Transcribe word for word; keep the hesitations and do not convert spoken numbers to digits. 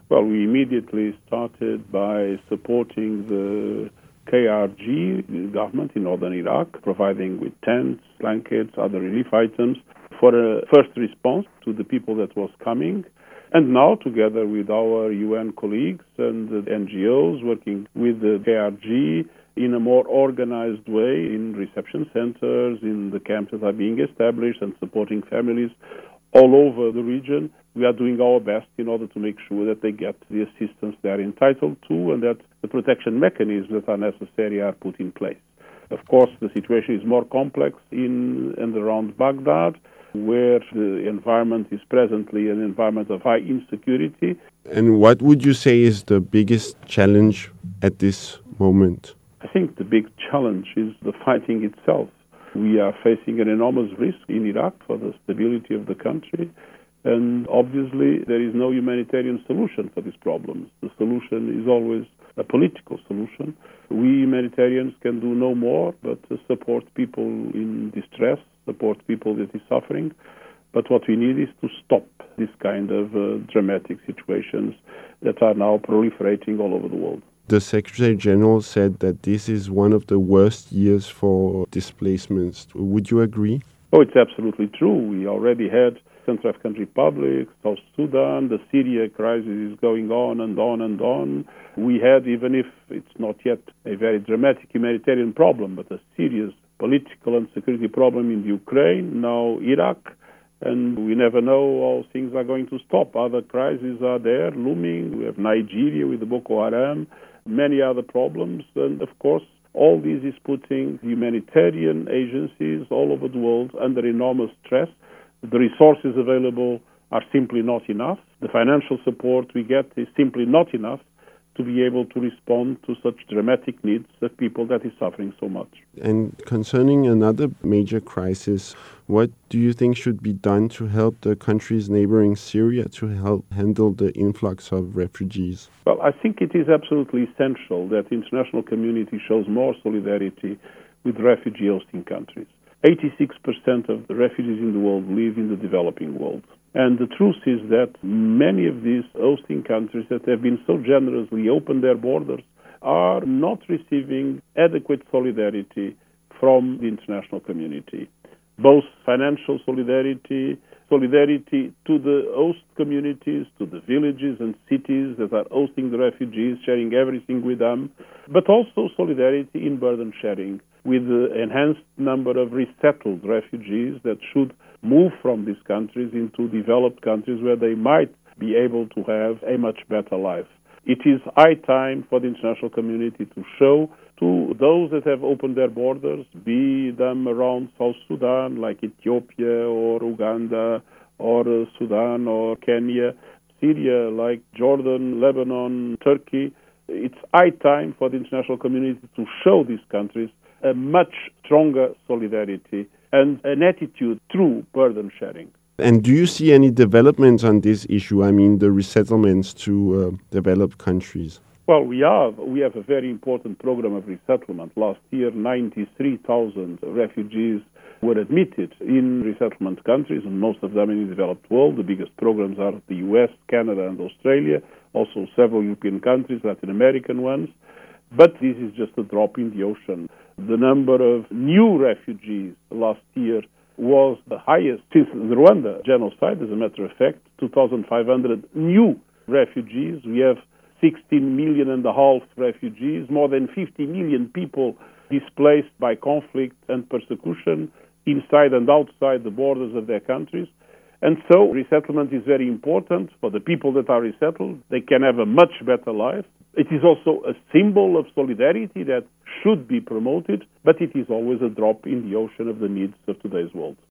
Well, we immediately started by supporting the K R G government in northern Iraq, providing with tents, blankets, other relief items for a first response to the people that was coming. And now, together with our U N colleagues and the N G Os working with the K R G in a more organized way in reception centers, in the camps that are being established and supporting families all over the region, we are doing our best in order to make sure that they get the assistance they are entitled to and that the protection mechanisms that are necessary are put in place. Of course, the situation is more complex in and around Baghdad, where the environment is presently an environment of high insecurity. And what would you say is the biggest challenge at this moment? I think the big challenge is the fighting itself. We are facing an enormous risk in Iraq for the stability of the country, and obviously there is no humanitarian solution for these problems. The solution is always a political solution. We humanitarians can do no more but support people in distress, support people that is suffering. But what we need is to stop this kind of uh, dramatic situations that are now proliferating all over the world. The Secretary General said that this is one of the worst years for displacements. Would you agree? Oh, it's absolutely true. We already had Central African Republic, South Sudan, the Syria crisis is going on and on and on. We had, even if it's not yet a very dramatic humanitarian problem, but a serious political and security problem in Ukraine, now Iraq, and we never know how things are going to stop. Other crises are there looming. We have Nigeria with the Boko Haram, many other problems, and of course all this is putting humanitarian agencies all over the world under enormous stress. The resources available are simply not enough. The financial support we get is simply not enough to be able to respond to such dramatic needs of people that is suffering so much. And concerning another major crisis, what do you think should be done to help the countries neighboring Syria to help handle the influx of refugees? Well, I think it is absolutely essential that the international community shows more solidarity with refugee hosting countries. eighty-six percent of the refugees in the world live in the developing world. And the truth is that many of these hosting countries that have been so generously opened their borders are not receiving adequate solidarity from the international community. Both financial solidarity, solidarity to the host communities, to the villages and cities that are hosting the refugees, sharing everything with them, but also solidarity in burden sharing with the enhanced number of resettled refugees that should move from these countries into developed countries where they might be able to have a much better life. It is high time for the international community to show to those that have opened their borders, be them around South Sudan, like Ethiopia or Uganda or uh, Sudan or Kenya, Syria, like Jordan, Lebanon, Turkey. It's high time for the international community to show these countries a much stronger solidarity and an attitude through burden sharing. And do you see any developments on this issue? I mean, the resettlements to uh, developed countries. Well, we have we have a very important program of resettlement. Last year, ninety-three thousand refugees were admitted in resettlement countries, and most of them in the developed world. The biggest programs are the U S, Canada, and Australia, also several European countries, Latin American ones. But this is just a drop in the ocean. The number of new refugees last year was the highest since the Rwanda genocide. As a matter of fact, two thousand five hundred new refugees. We have sixteen million and a half refugees, more than fifty million people displaced by conflict and persecution inside and outside the borders of their countries. And so resettlement is very important for the people that are resettled. They can have a much better life. It is also a symbol of solidarity that should be promoted, but it is always a drop in the ocean of the needs of today's world.